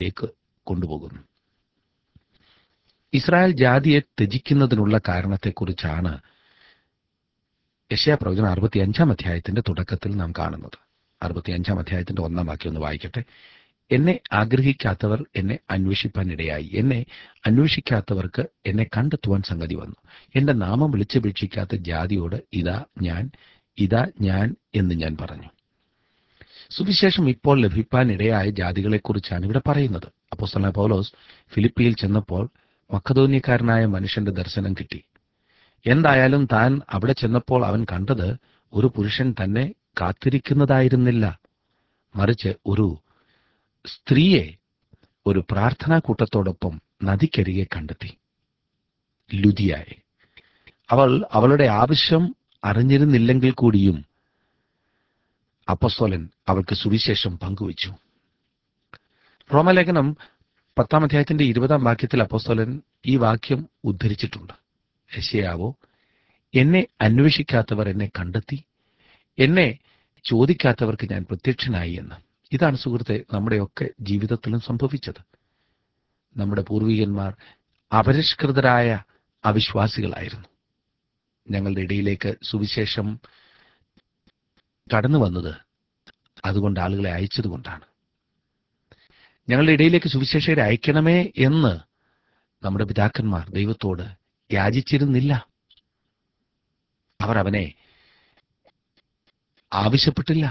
ലേക്ക് കൊണ്ടുപോകുന്നു. ഇസ്രായേൽ ജാതിയെ ത്യജിക്കുന്നതിനുള്ള കാരണത്തെക്കുറിച്ചാണ് യെശയ്യാപ്രവചനം 65 അധ്യായത്തിന്റെ തുടക്കത്തിൽ നാം കാണുന്നത്. 65 അധ്യായത്തിന്റെ 1 വാക്യം ഒന്ന് വായിക്കട്ടെ. എന്നെ ആഗ്രഹിക്കാത്തവർ എന്നെ അന്വേഷിപ്പാനിടയായി. എന്നെ അന്വേഷിക്കാത്തവർക്ക് എന്നെ കണ്ടെത്തുവാൻ സംഗതി വന്നു. എന്റെ നാമം വിളിച്ചപേക്ഷിക്കാത്ത ജാതിയോട് ഇതാ ഞാൻ എന്ന് ഞാൻ പറഞ്ഞു. സുവിശേഷം ഇപ്പോൾ ലഭിപ്പാനിടയായ ജാതികളെക്കുറിച്ചാണ് ഇവിടെ പറയുന്നത്. അപ്പോസ്തലനായ പൗലോസ് ഫിലിപ്പിയിൽ ചെന്നപ്പോൾ മക്കദോന്യക്കാരനായ മനുഷ്യന്റെ ദർശനം കിട്ടി. എന്തായാലും താൻ അവിടെ ചെന്നപ്പോൾ അവൻ കണ്ടത് ഒരു പുരുഷൻ തന്നെ കാത്തിരിക്കുന്നതായിരുന്നില്ല, മറിച്ച് ഒരു സ്ത്രീയെ ഒരു പ്രാർത്ഥനാ കൂട്ടത്തോടൊപ്പം നദിക്കരികെ കണ്ടെത്തി, ലുദിയായെ. അവൾ അവളുടെ ആവശ്യം അറിഞ്ഞിരുന്നില്ലെങ്കിൽ കൂടിയും അപ്പോസ്തലൻ അവൾക്ക് സുവിശേഷം പങ്കുവച്ചു. റോമലേഖനം 10 അധ്യായത്തിന്റെ 20 വാക്യത്തിൽ അപ്പോസ്തലൻ ഈ വാക്യം ഉദ്ധരിച്ചിട്ടുണ്ട്. യെശയ്യാവോ, എന്നെ അന്വേഷിക്കാത്തവർ എന്നെ കണ്ടെത്തി, എന്നെ ചോദിക്കാത്തവർക്ക് ഞാൻ പ്രത്യക്ഷനായി എന്ന്. ഇതാണ് സുഹൃത്തെ നമ്മുടെയൊക്കെ ജീവിതത്തിലും സംഭവിച്ചത്. നമ്മുടെ പൂർവികന്മാർ അപരിഷ്കൃതരായ അവിശ്വാസികളായിരുന്നു. ഞങ്ങളുടെ ഇടയിലേക്ക് സുവിശേഷം കടന്നു വന്നത് അതുകൊണ്ട്, ആളുകളെ അയച്ചതുകൊണ്ടാണ്. ഞങ്ങളുടെ ഇടയിലേക്ക് സുവിശേഷകരെ അയക്കണമേ എന്ന് നമ്മുടെ പിതാക്കന്മാർ ദൈവത്തോട് യാചിച്ചിരുന്നില്ല. അവർ അവനെ ആവശ്യപ്പെട്ടില്ല.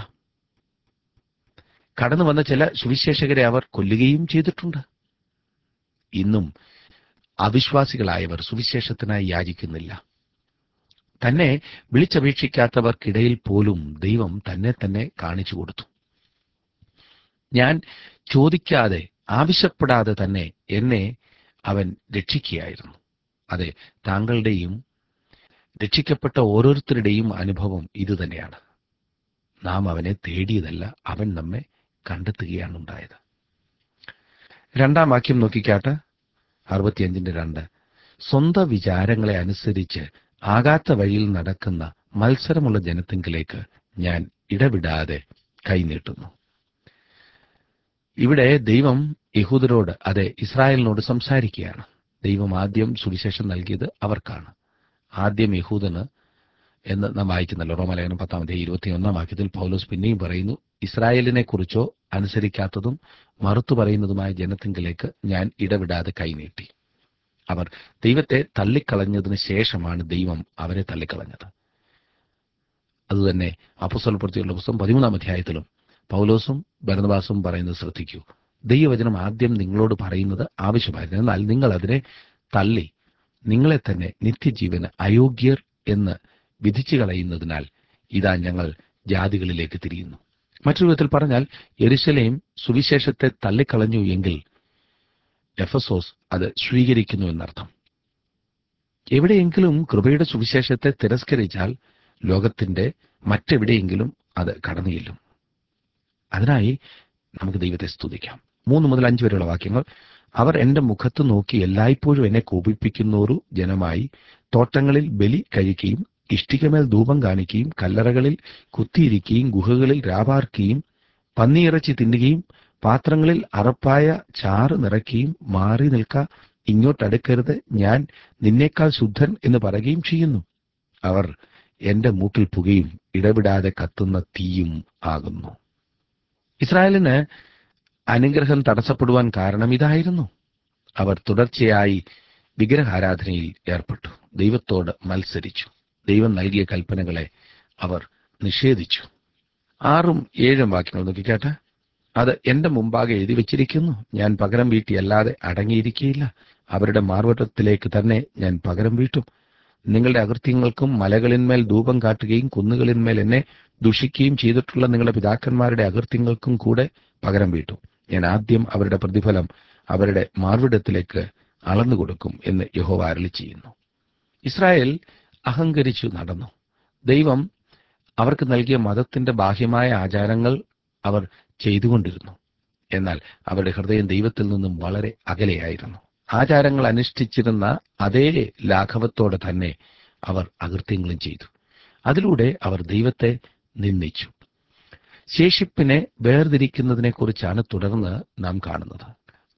കടന്നു വന്ന ചില സുവിശേഷകരെ അവർ കൊല്ലുകയും ചെയ്തിട്ടുണ്ട്. ഇന്നും അവിശ്വാസികളായവർ സുവിശേഷത്തിനായി യാചിക്കുന്നില്ല. തന്നെ വിളിച്ചപേക്ഷിക്കാത്തവർക്കിടയിൽ പോലും ദൈവം തന്നെ തന്നെ കാണിച്ചു കൊടുത്തു. ഞാൻ ചോദിക്കാതെ ആവശ്യപ്പെടാതെ തന്നെ എന്നെ അവൻ രക്ഷിക്കുകയായിരുന്നു. അതെ, താങ്കളുടെയും രക്ഷിക്കപ്പെട്ട ഓരോരുത്തരുടെയും അനുഭവം ഇതുതന്നെയാണ്. നാം അവനെ തേടിയതല്ല, അവൻ നമ്മെ കണ്ടെത്തുകയാണ് ഉണ്ടായത്. 2 വാക്യം നോക്കിക്കാട്ട്. 65:2. സ്വന്തം വിചാരങ്ങളെ അനുസരിച്ച് ആകാത്ത വഴിയിൽ നടക്കുന്ന മത്സരമുള്ള ജനത്തിങ്കിലേക്ക് ഞാൻ ഇടവിടാതെ കൈനീട്ടുന്നു. ഇവിടെ ദൈവം യഹൂദരോട്, അതെ ഇസ്രായേലിനോട് സംസാരിക്കുകയാണ്. ദൈവം ആദ്യം സുവിശേഷം നൽകിയത് അവർക്കാണ്. ആദ്യം യഹൂദന് എന്ന് നാം വായിക്കുന്നല്ലോ. റോമലേഖനം 10-21 വാക്യത്തിൽ പൗലോസ് പിന്നെയും പറയുന്നു, ഇസ്രായേലിനെ കുറിച്ചോ അനുസരിക്കാത്തതും മറുത്തു പറയുന്നതുമായ ജനത്തിങ്കിലേക്ക് ഞാൻ ഇടവിടാതെ കൈനീട്ടി. അവർ ദൈവത്തെ തള്ളിക്കളഞ്ഞതിന് ശേഷമാണ് ദൈവം അവരെ തള്ളിക്കളഞ്ഞത്. അതുതന്നെ അപ്പോസ്തലപ്രവൃത്തികളുടെ പുസ്തകം 13 അധ്യായത്തിലും പൗലോസും ബർന്നബാസും പറയുന്നത് ശ്രദ്ധിക്കൂ. ദൈവവചനം ആദ്യം നിങ്ങളോട് പറയുന്നത് ആവശ്യമായിരുന്നു, എന്നാൽ നിങ്ങൾ അതിനെ തള്ളി നിങ്ങളെ തന്നെ നിത്യജീവന് അയോഗ്യർ എന്ന് വിധിച്ചു കളയുന്നതിനാൽ ഇതാ ഞങ്ങൾ ജാതികളിലേക്ക് തിരിയുന്നു. മറ്റൊരു വിധത്തിൽ പറഞ്ഞാൽ, യെരുശലേം സുവിശേഷത്തെ തള്ളിക്കളഞ്ഞു എങ്കിൽ എഫെസോസ് അത് സ്വീകരിക്കുന്നു എന്നർത്ഥം. എവിടെയെങ്കിലും കൃപയുടെ സുവിശേഷത്തെ തിരസ്കരിച്ചാൽ ലോകത്തിന്റെ മറ്റെവിടെയെങ്കിലും അത് കടന്നു ചെല്ലും. അതിനായി നമുക്ക് ദൈവത്തെ സ്തുതിക്കാം. 3-5 വരെയുള്ള വാക്യങ്ങൾ. അവർ എന്റെ മുഖത്ത് നോക്കി എല്ലായ്പ്പോഴും എന്നെ കോപിപ്പിക്കുന്നോരു ജനമായി തോട്ടങ്ങളിൽ ബലി കഴിക്കുകയും ഇഷ്ടികമേൽ ധൂപം കാണിക്കുകയും കല്ലറകളിൽ കുത്തിയിരിക്കുകയും ഗുഹകളിൽ രാപാർക്കുകയും പന്നിയിറച്ചി തിന്നുകയും പാത്രങ്ങളിൽ അറപ്പായ ചാറ് നിറയ്ക്കുകയും മാറി നിൽക്ക, ഇങ്ങോട്ടടുക്കരുത്, ഞാൻ നിന്നേക്കാൾ ശുദ്ധൻ എന്ന് പറയുകയും ചെയ്യുന്നു. അവർ എന്റെ മൂക്കിൽ പുകയും ഇടവിടാതെ കത്തുന്ന തീയും ആകുന്നു. ഇസ്രായേലിന് അനുഗ്രഹം തടസ്സപ്പെടുവാൻ കാരണം ഇതായിരുന്നു. അവർ തുടർച്ചയായി വിഗ്രഹാരാധനയിൽ ഏർപ്പെട്ടു, ദൈവത്തോട് മത്സരിച്ചു, ദൈവം നൽകിയ കൽപ്പനകളെ അവർ നിഷേധിച്ചു. 6-7 വാക്യങ്ങൾ നോക്കിക്കാട്ടെ. അത് എന്റെ മുമ്പാകെ എഴുതി വച്ചിരിക്കുന്നു, ഞാൻ പകരം വീട്ടിയല്ലാതെ അടങ്ങിയിരിക്കുകയില്ല. അവരുടെ മാർവട്ടത്തിലേക്ക് തന്നെ ഞാൻ പകരം വീട്ടും. നിങ്ങളുടെ അകൃത്യങ്ങൾക്കും മലകളിന്മേൽ ധൂപം കാട്ടുകയും കുന്നുകളിന്മേൽ എന്നെ ദുഷിക്കുകയും ചെയ്തിട്ടുള്ള നിങ്ങളുടെ പിതാക്കന്മാരുടെ അകൃത്യങ്ങൾക്കും കൂടെ പകരം വീട്ടും. ഞാൻ ആദ്യം അവരുടെ പ്രതിഫലം അവരുടെ മാർവിടത്തിലേക്ക് അളന്നു കൊടുക്കും എന്ന് യഹോവ അരുളിച്ചെയ്യുന്നു. ഇസ്രായേൽ അഹങ്കരിച്ചു നടന്നു. ദൈവം അവർക്ക് നൽകിയ മതത്തിന്റെ ബാഹ്യമായ ആചാരങ്ങൾ അവർ ചെയ്തുകൊണ്ടിരുന്നു. എന്നാൽ അവരുടെ ഹൃദയം ദൈവത്തിൽ നിന്നും വളരെ അകലെയായിരുന്നു. ആചാരങ്ങൾ അനുഷ്ഠിച്ചിരുന്ന അതേ ലാഘവത്തോടെ തന്നെ അവർ അകൃത്യങ്ങളും ചെയ്തു. അതിലൂടെ അവർ ദൈവത്തെ നിന്ദിച്ചു. ശേഷിപ്പിനെ വേർതിരിക്കുന്നതിനെക്കുറിച്ചാണ് തുടർന്ന് നാം കാണുന്നത്.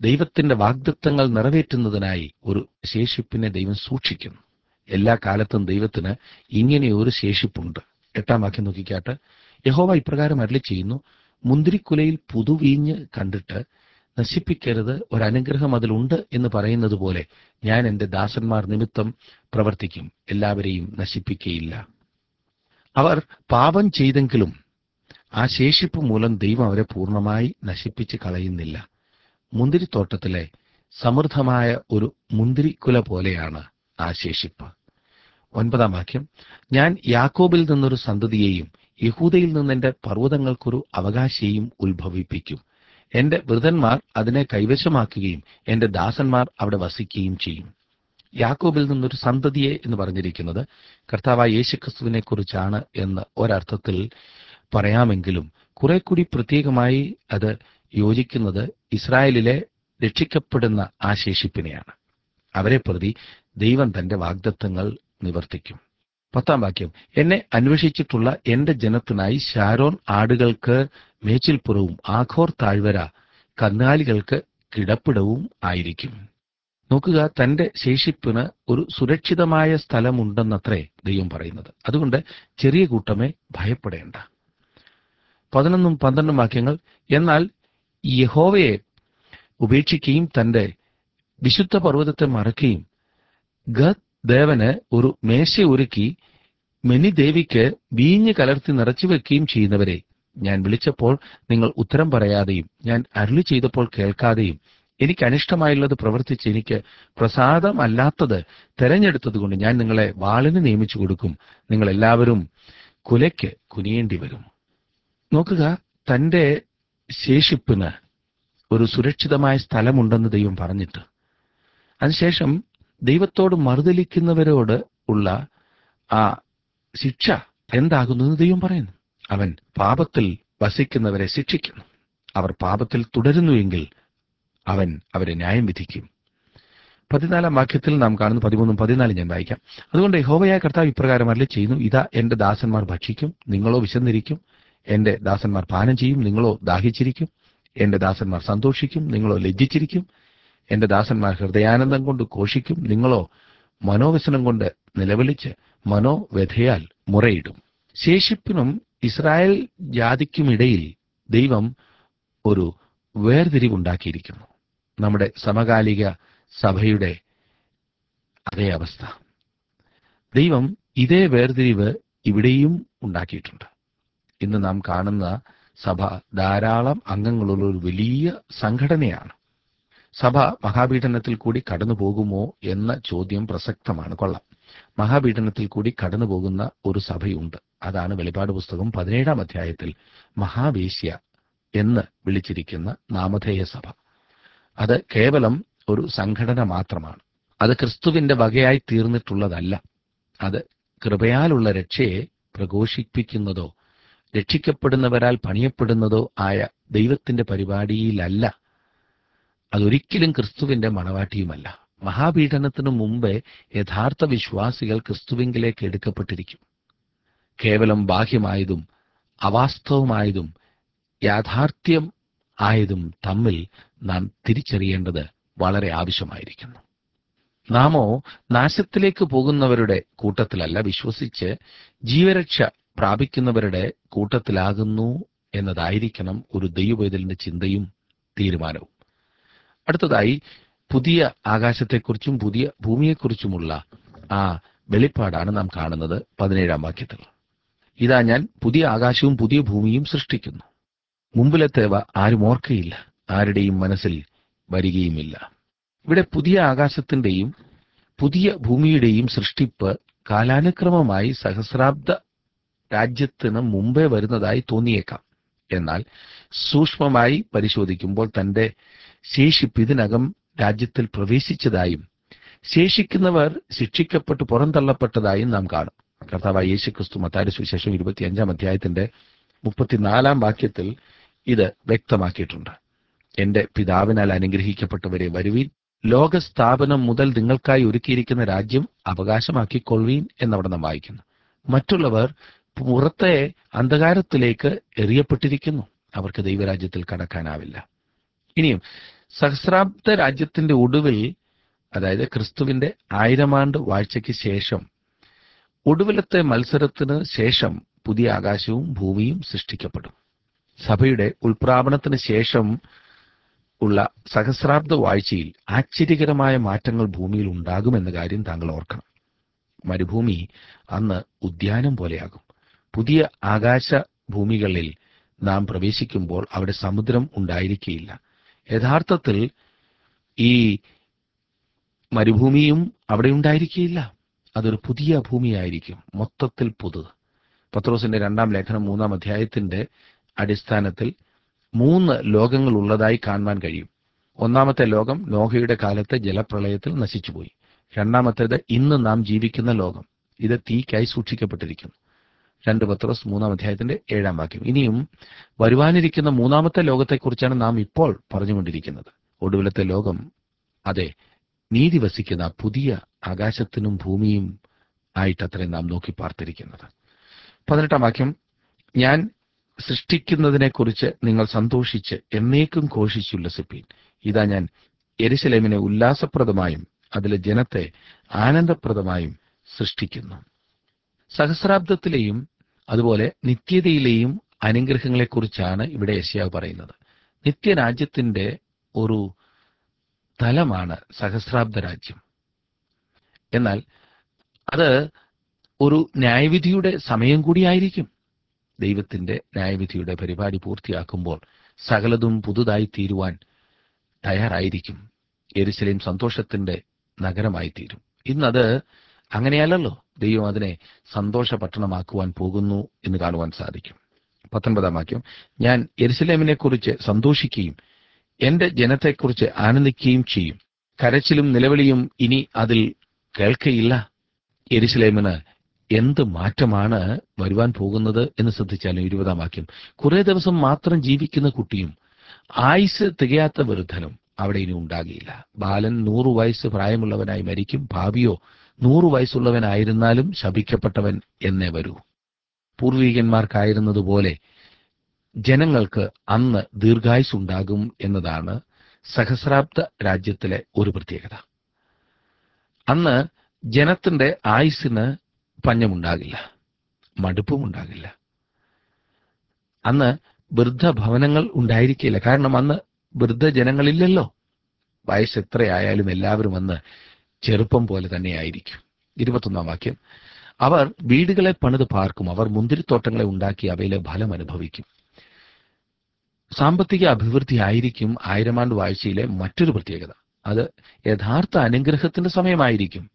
ദൈവത്തിന്റെ വാഗ്ദത്തങ്ങൾ നിറവേറ്റുന്നതിനായി ഒരു ശേഷിപ്പിനെ ദൈവം സൂക്ഷിക്കുന്നു. എല്ലാ കാലത്തും ദൈവത്തിന് ഇങ്ങനെയൊരു ശേഷിപ്പുണ്ട്. 8-ാം വാക്യം നോക്കിക്കാട്ട്. യഹോവ ഇപ്രകാരം അരുളിച്ചെയ്യുന്നു, മുന്തിരിക്കുലയിൽ പുതുവീഞ്ഞ് കണ്ടിട്ട് നശിപ്പിക്കരുത്, ഒരനുഗ്രഹം അതിലുണ്ട് എന്ന് പറയുന്നത് പോലെ ഞാൻ എന്റെ ദാസന്മാർ നിമിത്തം പ്രവർത്തിക്കും, എല്ലാവരെയും നശിപ്പിക്കയില്ല. അവർ പാപം ചെയ്തെങ്കിലും ആ ശേഷിപ്പ് മൂലം ദൈവം അവരെ പൂർണ്ണമായി നശിപ്പിച്ച് കളയുന്നില്ല. മുന്തിരിത്തോട്ടത്തിലെ സമൃദ്ധമായ ഒരു മുന്തിരിക്കുല പോലെയാണ് ആ ശേഷിപ്പ്. 9-ാം വാക്യം. ഞാൻ യാക്കോബിൽ നിന്നൊരു സന്തതിയെയും യഹൂദയിൽ നിന്ന് എന്റെ പർവ്വതങ്ങൾക്കൊരു അവകാശിയെയും ഉത്ഭവിപ്പിക്കും. എന്റെ വൃതന്മാർ അതിനെ കൈവശമാക്കുകയും എന്റെ ദാസന്മാർ അവിടെ വസിക്കുകയും ചെയ്യും. യാക്കോബിൽ നിന്നൊരു സന്തതിയെ എന്ന് പറഞ്ഞിരിക്കുന്നത് കർത്താവായ യേശുക്രിസ്തുവിനെ കുറിച്ചാണ് എന്ന് ഒരർത്ഥത്തിൽ പറയാമെങ്കിലും കുറെ കൂടി പ്രത്യേകമായി അത് യോജിക്കുന്നത് ഇസ്രായേലിലെ രക്ഷിക്കപ്പെടുന്ന ആ ശേഷിപ്പിനെയാണ്. അവരെ പ്രതി ദൈവം തന്റെ വാഗ്ദത്തങ്ങൾ നിവർത്തിക്കും. 10-ാം വാക്യം. എന്നെ അന്വേഷിച്ചിട്ടുള്ള എന്റെ ജനത്തിനായി ശാരോൻ ആടുകൾക്ക് മേച്ചിൽപ്പുറവും ആഖോർ താഴ്വര കന്നാലികൾക്ക് കിടപ്പിടവും ആയിരിക്കും. നോക്കുക, തന്റെ ശേഷിപ്പിന് ഒരു സുരക്ഷിതമായ സ്ഥലമുണ്ടെന്നത്രേ ദൈവം പറയുന്നത്. അതുകൊണ്ട് ചെറിയ കൂട്ടമേ ഭയപ്പെടേണ്ട. 11ഉം 12ഉം വാക്യങ്ങൾ. എന്നാൽ യഹോവയെ ഉപേക്ഷിക്കുകയും തന്റെ വിശുദ്ധ പർവ്വതത്തെ മറക്കുകയും ഗദ് ദേവന് ഒരു മേശ ഒരുക്കി മെനിദേവിക്ക് വീഞ്ഞ് കലർത്തി നിറച്ചു വെക്കുകയും ചെയ്യുന്നവരെ ഞാൻ വിളിച്ചപ്പോൾ നിങ്ങൾ ഉത്തരം പറയാതെയും ഞാൻ അരുളി ചെയ്തപ്പോൾ കേൾക്കാതെയും എനിക്ക് അനിഷ്ടമായുള്ളത് പ്രവർത്തിച്ച് എനിക്ക് പ്രസാദമല്ലാത്തത് തെരഞ്ഞെടുത്തതുകൊണ്ട് ഞാൻ നിങ്ങളെ വാളിന് നിയമിച്ചു കൊടുക്കും, നിങ്ങൾ എല്ലാവരും കുലയ്ക്ക് കുനിയേണ്ടി വരും. നോക്കുക, തന്റെ ശേഷിപ്പിന് ഒരു സുരക്ഷിതമായ സ്ഥലമുണ്ടെന്ന് ദൈവം പറഞ്ഞിട്ട് അതിനുശേഷം ദൈവത്തോട് മറുതലിക്കുന്നവരോട് ഉള്ള ആ ശിക്ഷ എന്താകുന്നു ദൈവം പറയുന്നു. അവൻ പാപത്തിൽ വസിക്കുന്നവരെ ശിക്ഷിക്കുന്നു. അവർ പാപത്തിൽ തുടരുന്നുവെങ്കിൽ അവൻ അവരെ ന്യായം വിധിക്കും. 14-ാം വാക്യത്തിൽ നാം കാണുന്നു. 13ഉം 14 ഞാൻ വായിക്കാം. അതുകൊണ്ട് യഹോവയായ കർത്താവ് ഇപ്രകാരം അരുളിച്ചെയ്യുന്നു, ഇതാ എന്റെ ദാസന്മാർ ഭക്ഷിക്കും, നിങ്ങളോ വിശന്നിരിക്കും. എന്റെ ദാസന്മാർ പാനം ചെയ്യും, നിങ്ങളോ ദാഹിച്ചിരിക്കും. എന്റെ ദാസന്മാർ സന്തോഷിക്കും, നിങ്ങളോ ലജ്ജിച്ചിരിക്കും. എന്റെ ദാസന്മാർ ഹൃദയാനന്ദം കൊണ്ട് ഘോഷിക്കും, നിങ്ങളോ മനോവ്യസനം കൊണ്ട് നിലവിളിച്ച് മനോവ്യഥയാൽ മുറയിടും. ശേഷിപ്പിനും ഇസ്രായേൽ ജാതിക്കുമിടയിൽ ദൈവം ഒരു വേർതിരിവുണ്ടാക്കിയിരിക്കുന്നു. നമ്മുടെ സമകാലിക സഭയുടെ അതേ അവസ്ഥ. ദൈവം ഇതേ വേർതിരിവ് ഇവിടെയും ഉണ്ടാക്കിയിട്ടുണ്ട്. ഇന്ന് നാം കാണുന്ന സഭ ധാരാളം അംഗങ്ങളുള്ള ഒരു വലിയ സംഘടനയാണ്. സഭ മഹാപീഡനത്തിൽ കൂടി കടന്നു പോകുമോ എന്ന ചോദ്യം പ്രസക്തമാണ്. കൊള്ളാം. മഹാപീഡനത്തിൽ കൂടി കടന്നു പോകുന്ന ഒരു സഭയുണ്ട്. അതാണ് വെളിപ്പാട് പുസ്തകം 17-ാം അധ്യായത്തിൽ മഹാവേശ്യ എന്ന് വിളിച്ചിരിക്കുന്ന നാമധേയ സഭ. അത് കേവലം ഒരു സംഘടന മാത്രമാണ്. അത് ക്രിസ്തുവിന്റെ വകയായി തീർന്നിട്ടുള്ളതല്ല. അത് കൃപയാലുള്ള രക്ഷയെ പ്രഘോഷിപ്പിക്കുന്നതോ രക്ഷിക്കപ്പെടുന്നവരാൽ പണിയപ്പെടുന്നതോ ആയ ദൈവത്തിന്റെ പരിപാടിയിലല്ല. അതൊരിക്കലും ക്രിസ്തുവിന്റെ മണവാട്ടിയുമല്ല. മഹാപീഡനത്തിനു മുമ്പേ യഥാർത്ഥ വിശ്വാസികൾ ക്രിസ്തുവിങ്കിലേക്ക് എടുക്കപ്പെട്ടിരിക്കും. കേവലം ബാഹ്യമായതും അവാസ്തവമായതും യാഥാർത്ഥ്യം ആയതും തമ്മിൽ നാം തിരിച്ചറിയേണ്ടത് വളരെ ആവശ്യമായിരിക്കുന്നു. നാമോ നാശത്തിലേക്ക് പോകുന്നവരുടെ കൂട്ടത്തിലല്ല, വിശ്വസിച്ച് ജീവരക്ഷ പ്രാപിക്കുന്നവരുടെ കൂട്ടത്തിലാകുന്നു എന്നതായിരിക്കണം ഒരു ദൈവവേദലിന്റെ ചിന്തയും തീരുമാനവും. അടുത്തതായി പുതിയ ആകാശത്തെക്കുറിച്ചും പുതിയ ഭൂമിയെക്കുറിച്ചുമുള്ള ആ വെളിപ്പാടാണ് നാം കാണുന്നത് 17-ാം വാക്യത്തിൽ. ഇതാ ഞാൻ പുതിയ ആകാശവും പുതിയ ഭൂമിയും സൃഷ്ടിക്കുന്നു, മുമ്പിലത്തേവ ആരും ഓർക്കയില്ല, ആരുടെയും മനസ്സിൽ വരികയുമില്ല. ഇവിടെ പുതിയ ആകാശത്തിന്റെയും പുതിയ ഭൂമിയുടെയും സൃഷ്ടിപ്പ് കാലാനുക്രമമായി സഹസ്രാബ്ദ രാജ്യത്തിന് മുമ്പേ വരുന്നതായി തോന്നിയേക്കാം. എന്നാൽ സൂക്ഷ്മമായി പരിശോധിക്കുമ്പോൾ തന്റെ ശേഷിപ്പ് ഇതിനകം രാജ്യത്തിൽ പ്രവേശിച്ചതായും ശേഷിക്കുന്നവർ ശിക്ഷിക്കപ്പെട്ട് പുറന്തള്ളപ്പെട്ടതായും നാം കാണും. കർത്താവായ യേശുക്രിസ്തു മത്തായിയുടെ സുവിശേഷം 25-ാം അധ്യായത്തിന്റെ 34-ാം വാക്യത്തിൽ ഇത് വ്യക്തമാക്കിയിട്ടുണ്ട്. എന്റെ പിതാവിനാൽ അനുഗ്രഹിക്കപ്പെട്ടവരെ വരുവീൻ, ലോകസ്ഥാപനം മുതൽ നിങ്ങൾക്കായി ഒരുക്കിയിരിക്കുന്ന രാജ്യം അവകാശമാക്കിക്കൊള്ളുവീൻ എന്നവിടെ നാം വായിക്കുന്നു. മറ്റുള്ളവർ പുറത്തെ അന്ധകാരത്തിലേക്ക് എറിയപ്പെട്ടിരിക്കുന്നു. അവർക്ക് ദൈവരാജ്യത്തിൽ കടക്കാനാവില്ല. ഇനിയും സഹസ്രാബ്ദ രാജ്യത്തിന്റെ ഒടുവിൽ, അതായത് ക്രിസ്തുവിന്റെ 1000 ആണ്ട് വാഴ്ചയ്ക്ക് ശേഷം, ഒടുവിലത്തെ മത്സരത്തിന് ശേഷം പുതിയ ആകാശവും ഭൂമിയും സൃഷ്ടിക്കപ്പെടും. സഭയുടെ ഉൾപ്രാപണത്തിന് ശേഷം ഉള്ള സഹസ്രാബ്ദ വാഴ്ചയിൽ ആശ്ചര്യകരമായ മാറ്റങ്ങൾ ഭൂമിയിൽ ഉണ്ടാകുമെന്ന കാര്യം താങ്കൾ ഓർക്കണം. മരുഭൂമി അന്ന് ഉദ്യാനം പോലെയാകും. പുതിയ ആകാശ ഭൂമികളിൽ നാം പ്രവേശിക്കുമ്പോൾ അവിടെ സമുദ്രം ഉണ്ടായിരിക്കുകയില്ല. യഥാർത്ഥത്തിൽ ഈ മരുഭൂമിയും അവിടെ ഉണ്ടായിരിക്കുകയില്ല. അതൊരു പുതിയ ഭൂമിയായിരിക്കും, മൊത്തത്തിൽ പുതുത്. പത്രോസിന്റെ 2-ാം ലേഖനം 3-ാം അധ്യായത്തിന്റെ അടിസ്ഥാനത്തിൽ 3 ലോകങ്ങൾ ഉള്ളതായി കാണുവാൻ കഴിയും. ഒന്നാമത്തെ ലോകം നോഹയുടെ കാലത്തെ ജലപ്രളയത്തിൽ നശിച്ചുപോയി. രണ്ടാമത്തേത് ഇന്ന് നാം ജീവിക്കുന്ന ലോകം. ഇത് തീക്കായി സൂക്ഷിക്കപ്പെട്ടിരിക്കുന്നു. 2 പത്രോസ് 3-ാം അധ്യായത്തിന്റെ 7-ാം വാക്യം. ഇനിയും വരുവാനിരിക്കുന്ന 3-ാമത്തെ ലോകത്തെക്കുറിച്ചാണ് നാം ഇപ്പോൾ പറഞ്ഞുകൊണ്ടിരിക്കുന്നത്. ഒടുവിലത്തെ ലോകം, അതെ, നീതി വസിക്കുന്ന പുതിയ ആകാശത്തിനും ഭൂമിയും ആയിട്ടത്രേ നാം നോക്കി പാർത്തിരിക്കുന്നത്. 18-ാം വാക്യം, ഞാൻ സൃഷ്ടിക്കുന്നതിനെക്കുറിച്ച് നിങ്ങൾ സന്തോഷിച്ച് എന്നേക്കും ഘോഷിച്ചുല്ലസിപ്പീൻ. ഇതാ ഞാൻ യെരൂശലേമിനെ ഉല്ലാസപ്രദമായും അതിലെ ജനത്തെ ആനന്ദപ്രദമായും സൃഷ്ടിക്കുന്നു. സഹസ്രാബ്ദത്തിലെയും അതുപോലെ നിത്യതയിലെയും അനുഗ്രഹങ്ങളെക്കുറിച്ചാണ് ഇവിടെ യെശയ്യാവ് പറയുന്നത്. നിത്യരാജ്യത്തിന്റെ ഒരു തലമാണ് സഹസ്രാബ്ദ രാജ്യം. എന്നാൽ അത് ഒരു ന്യായവിധിയുടെ സമയം കൂടിയായിരിക്കും. ദൈവത്തിന്റെ ന്യായവിധിയുടെ പരിപാടി പൂർത്തിയാക്കുമ്പോൾ സകലതും പുതുതായി തീരുവാൻ തയ്യാറായിരിക്കും. യെരൂശലേം സന്തോഷത്തിന്റെ നഗരമായി തീരും. ഇന്നത് അങ്ങനെയല്ലല്ലോ. ദൈവം അതിനെ സന്തോഷ പട്ടണമാക്കുവാൻ പോകുന്നു എന്ന് കാണുവാൻ സാധിക്കും. 19-ാം വാക്യം, ഞാൻ യെരൂശലേമിനെ കുറിച്ച് സന്തോഷിക്കുകയും എന്റെ ജനത്തെക്കുറിച്ച് ആനന്ദിക്കുകയും ചെയ്യും. കരച്ചിലും നിലവിളിയും ഇനി അതിൽ കേൾക്കയില്ല. യെരൂശലേമിന് എന്ത് മാറ്റമാണ് വരുവാൻ പോകുന്നത് എന്ന് ശ്രദ്ധിച്ചാലും 20-ാം വാക്യം, കുറെ ദിവസം മാത്രം ജീവിക്കുന്ന കുട്ടിയും ആയുസ് തികയാത്ത വൃദ്ധനും അവിടെ ഇനി ഉണ്ടാകില്ല. ബാലൻ 100 വയസ്സ് പ്രായമുള്ളവനായി മരിക്കും. ഭാവിയോ 100 വയസ്സുള്ളവനായിരുന്നാലും ശപിക്കപ്പെട്ടവൻ എന്നേ വരൂ. പൂർവികന്മാർക്കായിരുന്നതുപോലെ ജനങ്ങൾക്ക് അന്ന് ദീർഘായുസ് ഉണ്ടാകും എന്നതാണ് സഹസ്രാബ്ദ രാജ്യത്തിലെ ഒരു പ്രത്യേകത. അന്ന് ജനത്തിന്റെ ആയുസ്സിന് പഞ്ഞമുണ്ടാകില്ല, മടുപ്പും ഉണ്ടാകില്ല. അന്ന് വൃദ്ധഭവനങ്ങൾ ഉണ്ടായിരിക്കില്ല. കാരണം അന്ന് വൃദ്ധജനങ്ങളില്ലല്ലോ. വയസ്സ് എത്രയായാലും എല്ലാവരും അന്ന് ചെറുപ്പം പോലെ തന്നെയായിരിക്കും. 21-ാം വാക്യം, അവർ വീടുകളെ പണിത് പാർക്കും. അവർ മുന്തിരിത്തോട്ടങ്ങളെ ഉണ്ടാക്കി അവയിലെ ഫലം അനുഭവിക്കും. സാമ്പത്തിക അഭിവൃദ്ധി ആയിരിക്കും 1000 ആണ്ട് വാഴ്ചയിലെ മറ്റൊരു പ്രത്യേകത. അത് യഥാർത്ഥ അനുഗ്രഹത്തിന്റെ സമയമായിരിക്കും.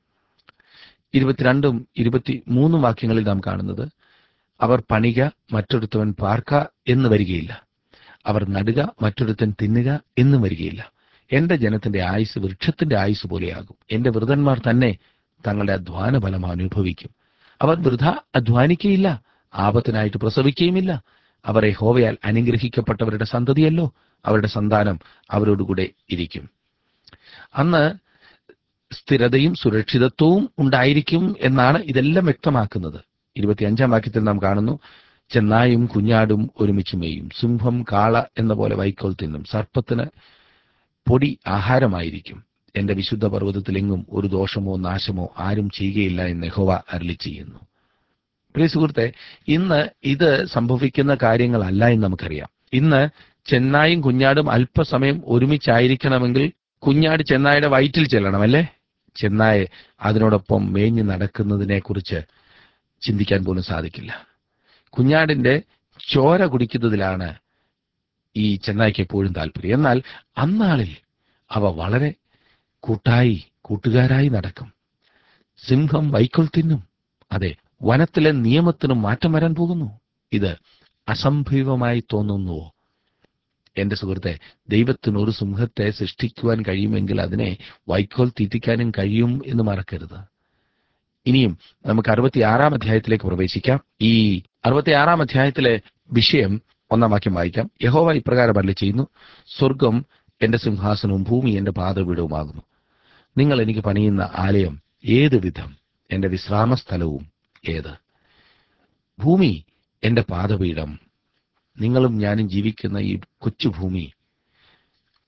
22-ഉം 23-ഉം വാക്യങ്ങളിൽ നാം കാണുന്നത്, അവർ പണിക മറ്റൊരുത്തവൻ പാർക്ക എന്ന് വരികയില്ല. അവർ നടുക മറ്റൊരുത്തൻ തിന്നുക എന്നും വരികയില്ല. എന്റെ ജനത്തിന്റെ ആയുസ് വൃക്ഷത്തിന്റെ ആയുസ് പോലെയാകും. എന്റെ വൃതന്മാർ തന്നെ തങ്ങളുടെ അധ്വാന ഫലം അനുഭവിക്കും. അവർ വൃഥ അധ്വാനിക്കുകയില്ല, ആപത്തിനായിട്ട് പ്രസവിക്കുകയുമില്ല. അവർ യഹോവയാൽ അനുഗ്രഹിക്കപ്പെട്ടവരുടെ സന്തതിയല്ലോ. അവരുടെ സന്താനം അവരോടുകൂടെ ഇരിക്കും. അന്ന് സ്ഥിരതയും സുരക്ഷിതത്വവും ഉണ്ടായിരിക്കും എന്നാണ് ഇതെല്ലാം വ്യക്തമാക്കുന്നത്. 25-ാം വാക്യത്തിൽ നാം കാണുന്നു, ചെന്നായും കുഞ്ഞാടും ഒരുമിച്ച് മേയും. സിംഹം കാള എന്ന പോലെ വൈക്കോൽ തിന്നും. സർപ്പത്തിന് പൊടി ആഹാരമായിരിക്കും. എന്റെ വിശുദ്ധ പർവ്വതത്തിലെങ്ങും ഒരു ദോഷമോ നാശമോ ആരും ചെയ്യുകയില്ല എന്ന് യഹോവ അരുളിച്ചെയ്യുന്നു. പ്രിയ സുഹൃത്തെ, ഇന്ന് ഇത് സംഭവിക്കുന്ന കാര്യങ്ങളല്ല എന്ന് നമുക്കറിയാം. ഇന്ന് ചെന്നായും കുഞ്ഞാടും അല്പസമയം ഒരുമിച്ചായിരിക്കണമെങ്കിൽ കുഞ്ഞാട് ചെന്നായുടെ വയറ്റിൽ ചെല്ലണം, അല്ലേ? ചെന്നായ അതിനോടൊപ്പം മേഞ്ഞു നടക്കുന്നതിനെ കുറിച്ച് ചിന്തിക്കാൻ പോലും സാധിക്കില്ല. കുഞ്ഞാടിന്റെ ചോര കുടിക്കുന്നതിലാണ് ഈ ചെന്നായ്ക്ക് എപ്പോഴും താല്പര്യം. എന്നാൽ അന്നാളിൽ അവ വളരെ കൂട്ടുകാരായി നടക്കും. സിംഹം വൈക്കോൽ തിന്നും. അതെ, വനത്തിലെ നിയമത്തിനും മാറ്റം വരാൻ പോകുന്നു. ഇത് അസംഭവമായി തോന്നുന്നുവോ? എന്റെ സുഹൃത്തെ, ദൈവത്തിന് ഒരു സിംഹത്തെ സൃഷ്ടിക്കുവാൻ കഴിയുമെങ്കിൽ അതിനെ വൈക്കോൽ തീറ്റിക്കാനും കഴിയും എന്ന് മറക്കരുത്. ഇനിയും നമുക്ക് 66-ാം അധ്യായത്തിലേക്ക് പ്രവേശിക്കാം. ഈ 66-ാം അധ്യായത്തിലെ വിഷയം 1-ാം വാക്യം വായിക്കാം. യഹോവ ഇപ്രകാരം അരുളിച്ചെയ്യുന്നു, സ്വർഗം എന്റെ സിംഹാസനവും ഭൂമി എന്റെ പാദപീഠവുമാകുന്നു. നിങ്ങൾ എനിക്ക് പണിയുന്ന ആലയം ഏത് വിധം? എന്റെ വിശ്രാമസ്ഥലവും ഏത്? ഭൂമി എന്റെ പാദപീഠം. നിങ്ങളും ഞാനും ജീവിക്കുന്ന ഈ കൊച്ചുഭൂമി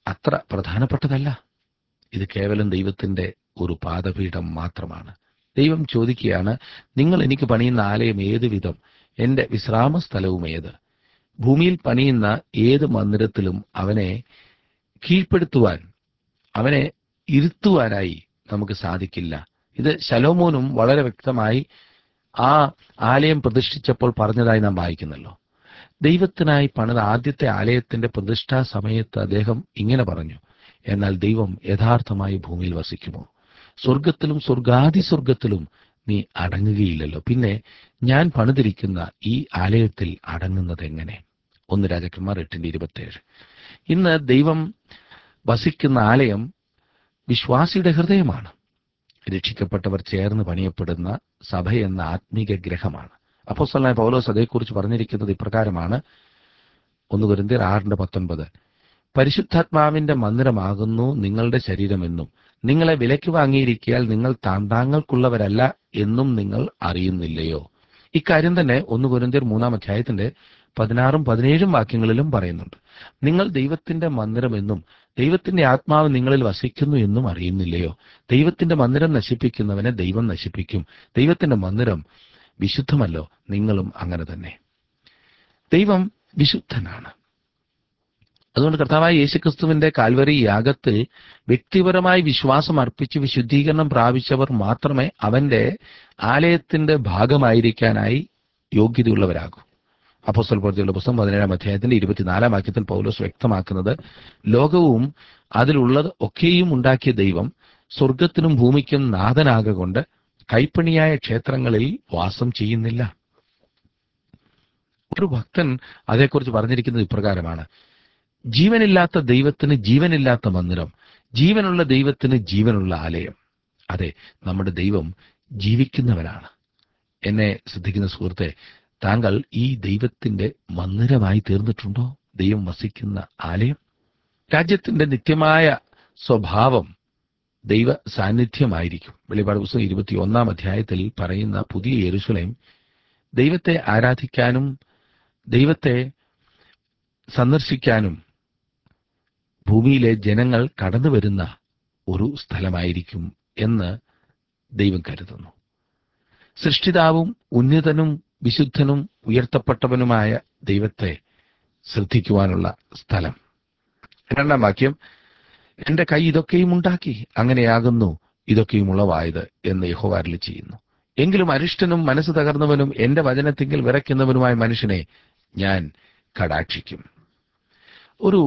അത്ര പ്രധാനപ്പെട്ടതല്ല. ഇത് കേവലം ദൈവത്തിന്റെ ഒരു പാദപീഠം മാത്രമാണ്. ദൈവം ചോദിക്കുകയാണ്, നിങ്ങൾ എനിക്ക് പണിയുന്ന ആലയം ഏത് വിധം, എന്റെ വിശ്രാമ സ്ഥലവും ഏത്? ഭൂമിയിൽ പണിയുന്ന ഏത് മന്ദിരത്തിലും അവനെ കീഴ്പ്പെടുത്തുവാൻ, അവനെ ഇരുത്തുവാനായി നമുക്ക് സാധിക്കില്ല. ഇത് ശലോമോനും വളരെ വ്യക്തമായി ആ ആലയം പ്രതിഷ്ഠിച്ചപ്പോൾ പറഞ്ഞതായി നാം വായിക്കുന്നല്ലോ. ദൈവത്തിനായി പണിത ആദ്യത്തെ ആലയത്തിന്റെ പ്രതിഷ്ഠാ സമയത്ത് അദ്ദേഹം ഇങ്ങനെ പറഞ്ഞു, എന്നാൽ ദൈവം യഥാർത്ഥമായി ഭൂമിയിൽ വസിക്കുമോ? സ്വർഗത്തിലും സ്വർഗാതിസ്വർഗത്തിലും നീ അടങ്ങുകയില്ലല്ലോ, പിന്നെ ഞാൻ പണിതിരിക്കുന്ന ഈ ആലയത്തിൽ അടങ്ങുന്നത് എങ്ങനെ? 1 രാജാക്കന്മാർ 8:27. ഇന്ന് ദൈവം വസിക്കുന്ന ആലയം വിശ്വാസിയുടെ ഹൃദയമാണ്. രക്ഷിക്കപ്പെട്ടവർ ചേർന്ന് പണിയപ്പെടുന്ന സഭയെന്ന ആത്മീക ഗ്രഹമാണ്. അപ്പോസ്തലനായ പൗലോസ് അതേക്കുറിച്ച് പറഞ്ഞിരിക്കുന്നത് ഇപ്രകാരമാണ്. 1 കൊരിന്ത്യർ 6:19. പരിശുദ്ധാത്മാവിന്റെ മന്ദിരമാകുന്നു നിങ്ങളുടെ ശരീരമെന്നും നിങ്ങളെ വിലയ്ക്ക് വാങ്ങിയിരിക്കയാൽ നിങ്ങൾ താന്താങ്ങൾക്കുള്ളവരല്ല എന്നും നിങ്ങൾ അറിയുന്നില്ലയോ? ഇക്കാര്യം തന്നെ 1 കൊരിന്ത്യർ 3:16-17 വാക്യങ്ങളിലും പറയുന്നുണ്ട്. നിങ്ങൾ ദൈവത്തിന്റെ മന്ദിരമെന്നും ദൈവത്തിന്റെ ആത്മാവ് നിങ്ങളിൽ വസിക്കുന്നു എന്നും അറിയുന്നില്ലയോ? ദൈവത്തിന്റെ മന്ദിരം നശിപ്പിക്കുന്നവനെ ദൈവം നശിപ്പിക്കും. ദൈവത്തിന്റെ മന്ദിരം വിശുദ്ധമല്ലോ, നിങ്ങളും അങ്ങനെ തന്നെ. ദൈവം വിശുദ്ധനാണ്. അതുകൊണ്ട് കർത്താവായ യേശുക്രിസ്തുവിന്റെ കാൽവരി യാഗത്തിൽ വ്യക്തിപരമായി വിശ്വാസം അർപ്പിച്ച് വിശുദ്ധീകരണം പ്രാപിച്ചവർ മാത്രമേ അവന്റെ ആലയത്തിന്റെ ഭാഗമായിരിക്കാനായി യോഗ്യതയുള്ളവരാകൂ. അപ്പോസ്തല പ്രവൃത്തികളുടെ പുസ്തകം 17-ാം വാക്യത്തിൽ പൗലോസ് വ്യക്തമാക്കുന്നത്, ലോകവും അതിലുള്ളത് ഒക്കെയും ഉണ്ടാക്കിയ ദൈവം സ്വർഗത്തിനും ഭൂമിക്കും നാഥനാകൊണ്ട് കൈപ്പണിയായ ക്ഷേത്രങ്ങളിൽ വാസം ചെയ്യുന്നില്ല. ഒരു ഭക്തൻ അതേക്കുറിച്ച് പറഞ്ഞിരിക്കുന്നത് ഇപ്രകാരമാണ്: ജീവനില്ലാത്ത ദൈവത്തിന് ജീവനില്ലാത്ത മന്ദിരം, ജീവനുള്ള ദൈവത്തിന് ജീവനുള്ള ആലയം. അതെ, നമ്മുടെ ദൈവം ജീവിക്കുന്നവനാണ്. എന്നെ ശ്രദ്ധിക്കുന്ന സുഹൃത്തെ, താങ്കൾ ഈ ദൈവത്തിന്റെ മന്ദിരമായി തീർന്നിട്ടുണ്ടോ? ദൈവം വസിക്കുന്ന ആലയം. രാജ്യത്തിന്റെ നിത്യമായ സ്വഭാവം ദൈവ സാന്നിധ്യമായിരിക്കും. വെളിപ്പാട് പുസ്തകം 21-ാം പറയുന്ന പുതിയ യെരൂശലേം ദൈവത്തെ ആരാധിക്കാനും ദൈവത്തെ സന്ദർശിക്കാനും ഭൂമിയിലെ ജനങ്ങൾ കടന്നു വരുന്ന ഒരു സ്ഥലമായിരിക്കും എന്ന് ദൈവം കരുതുന്നു. സൃഷ്ടിതാവും ഉന്നതനും വിശുദ്ധനും ഉയർത്തപ്പെട്ടവനുമായ ദൈവത്തെ ശ്രദ്ധിക്കുവാനുള്ള സ്ഥലം. 2-ാം വാക്യം, എന്റെ കൈ ഇതൊക്കെയും ഉണ്ടാക്കി, അങ്ങനെയാകുന്നു ഇതൊക്കെയും ഉളവായത് എന്ന് യഹോവ അരുളി ചെയ്യുന്നു. എങ്കിലും അരിഷ്ടനും മനസ്സ് തകർന്നവനും എന്റെ വചനത്തിങ്കിൽ വിറയ്ക്കുന്നവനുമായ മനുഷ്യനെ ഞാൻ കടാക്ഷിക്കും. ഒരു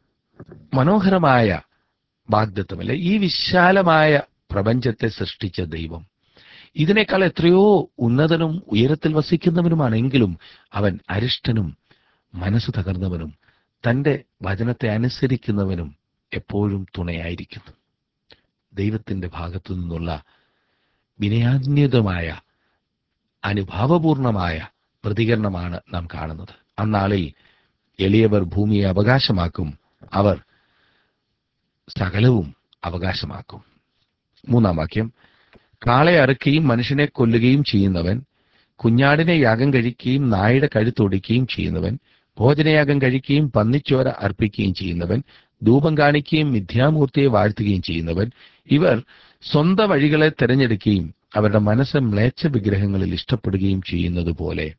മനോഹരമായ വാഗ്ദത്തമല്ലേ ഈ വിശാലമായ പ്രപഞ്ചത്തെ സൃഷ്ടിച്ച ദൈവം. ഇതിനേക്കാൾ എത്രയോ ഉന്നതനും ഉയരത്തിൽ വസിക്കുന്നവനുമാണെങ്കിലും അവൻ അരിഷ്ടനും മനസ്സ് തകർന്നവനും തന്റെ വചനത്തെ അനുസരിക്കുന്നവനും എപ്പോഴും തുണയായിരിക്കുന്നു. ദൈവത്തിന്റെ ഭാഗത്തു നിന്നുള്ള വിനയാന്വിതമായ അനുഭാവപൂർണമായ പ്രതികരണമാണ് നാം കാണുന്നത്. അന്നാളിൽ എളിയവർ ഭൂമിയെ അവകാശമാക്കും, അവർ സകലവും അവകാശമാക്കും. 3-ാം വാക്യം, കാളയെ അറുക്കുകയും മനുഷ്യനെ കൊല്ലുകയും ചെയ്യുന്നവൻ, കുഞ്ഞാടിനെ യാഗം കഴിക്കുകയും നായുടെ കഴുത്തൊടിക്കുകയും ചെയ്യുന്നവൻ, ഭോജനയാഗം കഴിക്കുകയും പന്നിച്ചോര അർപ്പിക്കുകയും ചെയ്യുന്നവൻ, ധൂപം കാണിക്കുകയും മിഥ്യാമൂർത്തിയെ വാഴ്ത്തുകയും ചെയ്യുന്നവൻ, ഇവർ സ്വന്തം വഴികളെ തിരഞ്ഞെടുക്കുകയും അവരുടെ മനസ്സ് മ്ലേച്ഛ വിഗ്രഹങ്ങളിൽ ഇഷ്ടപ്പെടുകയും ചെയ്യുന്നത് പോലെ.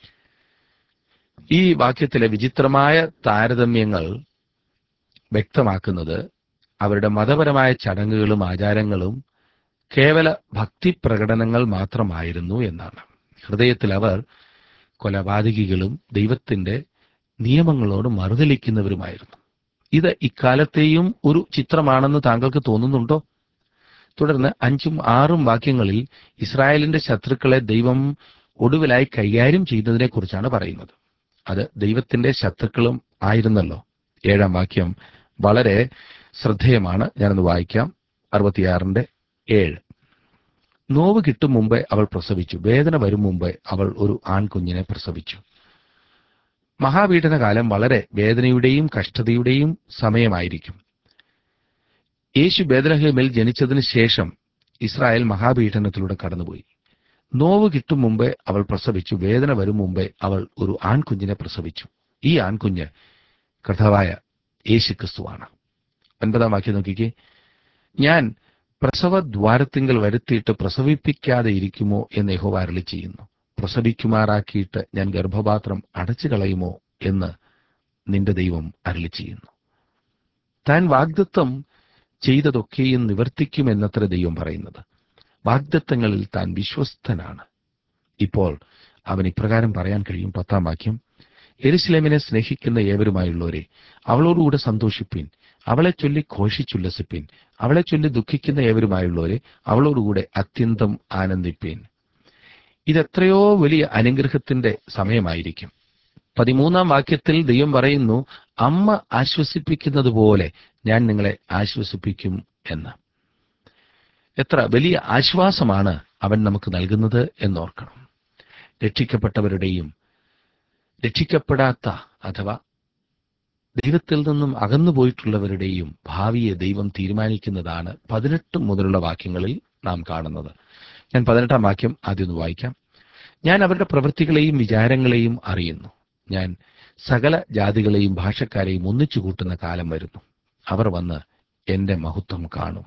ഈ വാക്യത്തിലെ വിചിത്രമായ താരതമ്യങ്ങൾ വ്യക്തമാക്കുന്നത് അവരുടെ മതപരമായ ചടങ്ങുകളും ആചാരങ്ങളും കേവല ഭക്തി പ്രകടനങ്ങൾ മാത്രമായിരുന്നു എന്നാണ്. ഹൃദയത്തിൽ അവർ കൊലപാതകികളും ദൈവത്തിന്റെ നിയമങ്ങളോട് മറുതലിക്കുന്നവരുമായിരുന്നു. ഇത് ഇക്കാലത്തെയും ഒരു ചിത്രമാണെന്ന് താങ്കൾക്ക് തോന്നുന്നുണ്ടോ? തുടർന്ന് 5-6 വാക്യങ്ങളിൽ ഇസ്രായേലിന്റെ ശത്രുക്കളെ ദൈവം ഒടുവിലായി കൈകാര്യം ചെയ്യുന്നതിനെ കുറിച്ചാണ് പറയുന്നത്. അത് ദൈവത്തിന്റെ ശത്രുക്കളും ആയിരുന്നല്ലോ. 7-ാം വാക്യം വളരെ ശ്രദ്ധേയമാണ്. ഞാനൊന്ന് വായിക്കാം. 66-7. നോവ് കിട്ടും മുമ്പേ അവൾ പ്രസവിച്ചു, വേദന വരും മുമ്പേ അവൾ ഒരു ആൺകുഞ്ഞിനെ പ്രസവിച്ചു. മഹാപീഡനകാലം വളരെ വേദനയുടെയും കഷ്ടതയുടെയും സമയമായിരിക്കും. യേശു ബേത്ലഹേമിൽ ജനിച്ചതിന് ശേഷം ഇസ്രായേൽ മഹാപീഡനത്തിലൂടെ കടന്നുപോയി. നോവ് കിട്ടും മുമ്പേ അവൾ പ്രസവിച്ചു, വേദന വരും മുമ്പേ അവൾ ഒരു ആൺകുഞ്ഞിനെ പ്രസവിച്ചു. ഈ ആൺകുഞ്ഞ് കർത്താവായ യേശുക്രിസ്തുവാണ്. 9-ാം വാക്യം നോക്കിക്കേ. ഞാൻ പ്രസവദ്വാരത്തിങ്കൽ വരുത്തിയിട്ട് പ്രസവിപ്പിക്കാതെ ഇരിക്കുമോ എന്ന് യഹോവ അരുളിച്ചെയ്യുന്നു. പ്രസവിക്കുമാറാക്കിയിട്ട് ഞാൻ ഗർഭപാത്രം അടച്ചു കളയുമോ എന്ന് നിന്റെ ദൈവം അരുളിച്ചെയ്യുന്നു. താൻ വാഗ്ദത്തം ചെയ്തതൊക്കെയും നിവർത്തിക്കുമെന്നത്ര ദൈവം പറയുന്നത്. വാഗ്ദത്തങ്ങളിൽ താൻ വിശ്വസ്തനാണ്. ഇപ്പോൾ അവൻ ഇപ്രകാരം പറയാൻ കഴിയും. 10-ാം വാക്യം. യെരൂശലേമിനെ സ്നേഹിക്കുന്ന ഏവരുമായുള്ളവരെ, അവളോടുകൂടെ സന്തോഷിപ്പിൻ, അവളെ ചൊല്ലി ഘോഷിച്ചുല്ലസിപ്പിൻ. അവളെ ചൊല്ലി ദുഃഖിക്കുന്ന ഏവരുമായുള്ളവരെ, അവളോടുകൂടെ അത്യന്തം ആനന്ദിപ്പിൻ. ഇതെത്രയോ വലിയ അനുഗ്രഹത്തിന്റെ സമയമായിരിക്കും. 13-ാം വാക്യത്തിൽ ദൈവം പറയുന്നു, അമ്മ ആശ്വസിപ്പിക്കുന്നത് പോലെ ഞാൻ നിങ്ങളെ ആശ്വസിപ്പിക്കും എന്ന്. എത്ര വലിയ ആശ്വാസമാണ് അവൻ നമുക്ക് നൽകുന്നത് എന്നോർക്കണം. രക്ഷിക്കപ്പെട്ടവരുടെയും രക്ഷിക്കപ്പെടാത്ത അഥവാ ദൈവത്തിൽ നിന്നും അകന്നുപോയിട്ടുള്ളവരുടെയും ഭാവിയെ ദൈവം തീരുമാനിക്കുന്നതാണ് 18 മുതലുള്ള വാക്യങ്ങളിൽ നാം കാണുന്നത്. ഞാൻ 18-ാം വാക്യം ആദ്യം ഒന്ന് വായിക്കാം. ഞാൻ അവരുടെ പ്രവൃത്തികളെയും വിചാരങ്ങളെയും അറിയുന്നു. ഞാൻ സകല ജാതികളെയും ഭാഷക്കാരെയും ഒന്നിച്ചു കൂട്ടുന്ന കാലം വരുന്നു. അവർ വന്ന് എന്റെ മഹത്വം കാണും.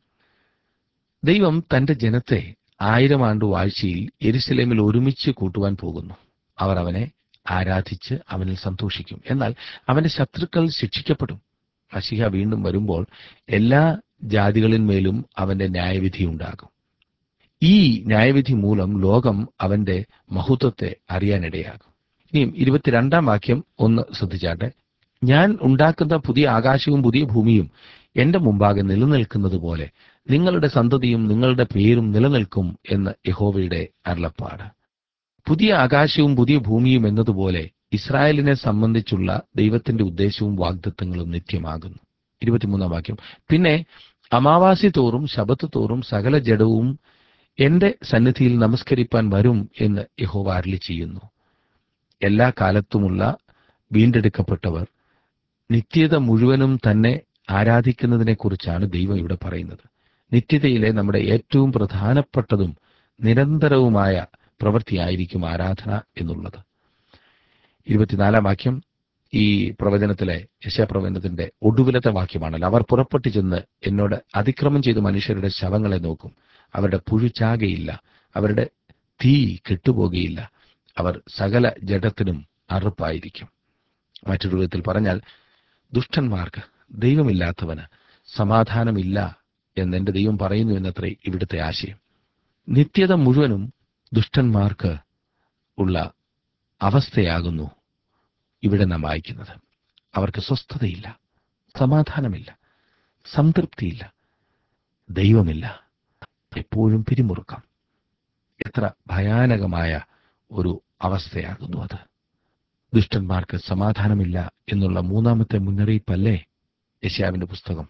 ദൈവം തന്റെ ജനത്തെ 1000 ആണ്ട് വാഴ്ചയിൽ യെരൂശലേമിൽ ഒരുമിച്ച് കൂട്ടുവാൻ പോകുന്നു. അവർ അവനെ ആരാധിച്ച് അവനിൽ സന്തോഷിക്കും. എന്നാൽ അവന്റെ ശത്രുക്കൾ ശിക്ഷിക്കപ്പെടും. മശീഹ വീണ്ടും വരുമ്പോൾ എല്ലാ ജാതികളിന്മേലും അവന്റെ ന്യായവിധി ഉണ്ടാകും. ഈ ന്യായവിധി മൂലം ലോകം അവന്റെ മഹത്വത്തെ അറിയാനിടയാകും. ഇനിയും 22-ാം വാക്യം ഒന്ന് ശ്രദ്ധിച്ചാട്ടെ. ഞാൻ ഉണ്ടാക്കുന്ന പുതിയ ആകാശവും പുതിയ ഭൂമിയും എന്റെ മുമ്പാകെ നിലനിൽക്കുന്നത് പോലെ നിങ്ങളുടെ സന്തതിയും നിങ്ങളുടെ പേരും നിലനിൽക്കും എന്ന് യഹോവയുടെ അരുളപ്പാട്. പുതിയ ആകാശവും പുതിയ ഭൂമിയും എന്നതുപോലെ ഇസ്രായേലിനെ സംബന്ധിച്ചുള്ള ദൈവത്തിന്റെ ഉദ്ദേശവും വാഗ്ദത്തങ്ങളും നിത്യമാകുന്നു. 23-ാം വാക്യം. പിന്നെ അമാവാസി തോറും ശബത്ത് തോറും സകല ജഡവും എന്റെ സന്നിധിയിൽ നമസ്കരിപ്പാൻ വരും എന്ന് യഹോവ അരുളിച്ചെയ്യുന്നു. എല്ലാ കാലത്തുമുള്ള വീണ്ടെടുക്കപ്പെട്ടവർ നിത്യത മുഴുവനും തന്നെ ആരാധിക്കുന്നതിനെക്കുറിച്ചാണ് ദൈവം ഇവിടെ പറയുന്നത്. നിത്യതയിലെ നമ്മുടെ ഏറ്റവും പ്രധാനപ്പെട്ടതും നിരന്തരവുമായ പ്രവൃത്തിയായിരിക്കും ആരാധന എന്നുള്ളത്. 24-ാം വാക്യം ഈ പ്രവചനത്തിലെ യെശയ്യാപ്രവചനത്തിന്റെ ഒടുവിലത്തെ വാക്യമാണല്ലോ. അവർ പുറപ്പെട്ടു ചെന്ന് എന്നോട് അതിക്രമം ചെയ്ത മനുഷ്യരുടെ ശവങ്ങളെ നോക്കും. അവരുടെ പുഴു ചാകയില്ല, അവരുടെ തീ കെട്ടുപോകുകയില്ല. അവർ സകല ജഡത്തിനും അറുപ്പായിരിക്കും. മറ്റൊരു വിധത്തിൽ പറഞ്ഞാൽ, ദുഷ്ടന്മാർക്ക്, ദൈവമില്ലാത്തവന് സമാധാനമില്ല എന്നെന്റെ ദൈവം പറയുന്നു എന്നത്രേ ഇവിടുത്തെ ആശയം. നിത്യത മുഴുവനും ദുഷ്ടന്മാർക്ക് ഉള്ള അവസ്ഥയാകുന്നു ഇവിടെ നാം വായിക്കുന്നത്. അവർക്ക് സ്വസ്ഥതയില്ല, സമാധാനമില്ല, സംതൃപ്തിയില്ല, ദൈവമില്ല, എപ്പോഴും പിരിമുറുക്കം. എത്ര ഭയാനകമായ ഒരു അവസ്ഥയാകുന്നു അത്. ദുഷ്ടന്മാർക്ക് സമാധാനമില്ല എന്നുള്ള 3-ാമത്തെ മുന്നറിയിപ്പല്ലേ യെശയ്യാവിന്റെ പുസ്തകം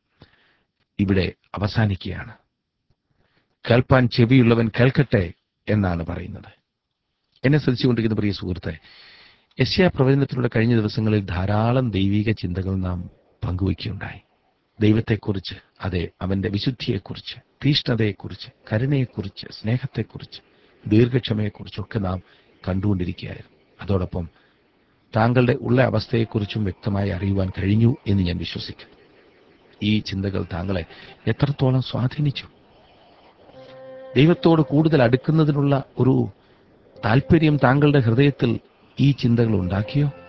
ഇവിടെ അവസാനിക്കുകയാണ്. കേൾപ്പാൻ ചെവിയുള്ളവൻ കേൾക്കട്ടെ എന്നാണ് പറയുന്നത്. എന്നെ ശ്രദ്ധിച്ചുകൊണ്ടിരിക്കുന്ന പ്രിയ സുഹൃത്തെ, യെശയ്യാ പ്രവചനത്തിലൂടെ കഴിഞ്ഞ ദിവസങ്ങളിൽ ധാരാളം ദൈവിക ചിന്തകൾ നാം പങ്കുവയ്ക്കുകയുണ്ടായി. ദൈവത്തെക്കുറിച്ച്, അതെ, അവന്റെ വിശുദ്ധിയെക്കുറിച്ച്, തീഷ്ണതയെക്കുറിച്ച്, കരുണയെക്കുറിച്ച്, സ്നേഹത്തെക്കുറിച്ച്, ദീർഘക്ഷമയെക്കുറിച്ചൊക്കെ നാം കണ്ടുകൊണ്ടിരിക്കുകയായിരുന്നു. അതോടൊപ്പം താങ്കളുടെ ഉള്ള അവസ്ഥയെക്കുറിച്ചും വ്യക്തമായി അറിയുവാൻ കഴിഞ്ഞു എന്ന് ഞാൻ വിശ്വസിക്കുന്നു. ഈ ചിന്തകൾ താങ്കളെ എത്രത്തോളം സ്വാധീനിച്ചു? ദൈവത്തോട് കൂടുതൽ അടുക്കുന്നതിനുള്ള ഒരു താല്പര്യം താങ്കളുടെ ഹൃദയത്തിൽ ഈ ചിന്തകൾ ഉണ്ടാക്കിയോ?